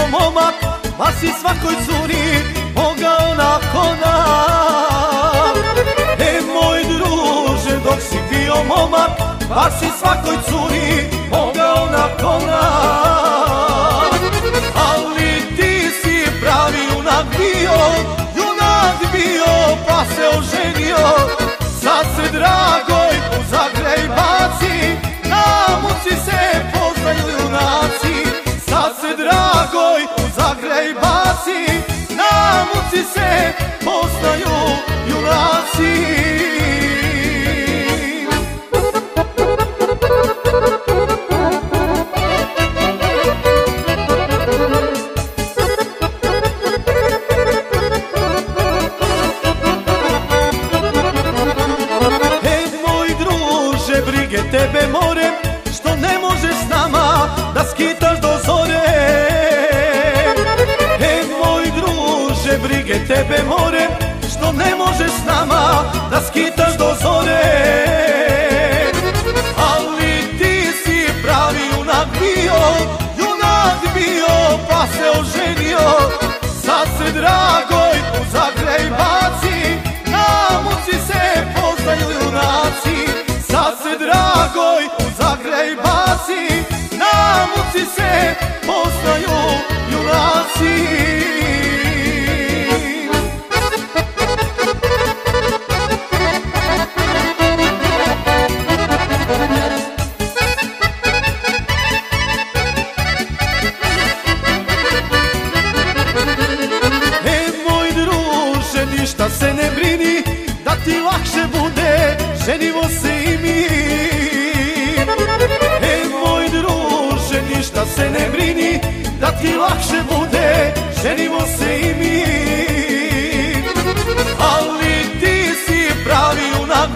momak, pa si svakoj curi mogao nakon nas. Moj druže, dok si bio momak, pa si svakoj curi mogao nakon nas. Ali ti si pravi junak bio, pa se oženio. Sad se dragoj u Zagreb baci, na muci se poznaju junaci. Sad se dragoj u Zagreb baci, na muci se poznaju junaci. Brige tebe more, što ne možeš s nama da skitaš do zore. Moj druže, brige tebe more, što ne možeš s nama da skitaš do zore. Ali ti si pravi junak bio, pa se oženio. Sad se dragoj u Zagreb baci, na muci se poznaju junaci. Sad se dragoj u Zagreb baci, na muci se poznaju junaci. Moj druže, ništa se ne brini, da ti lakše bude, ženimo se i mi. Moj druže, ništa se ne brini, da ti lakše bude, ženimo se i mi. Ali ti si pravi junak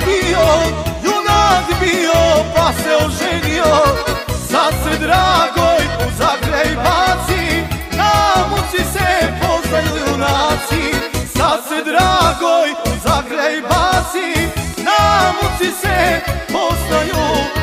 bio, pa se oženio. Sad se dragoj u Zagreb baci, na muci se poznaju junaci. Sad se dragoj u Zagreb baci, na muci se poznaju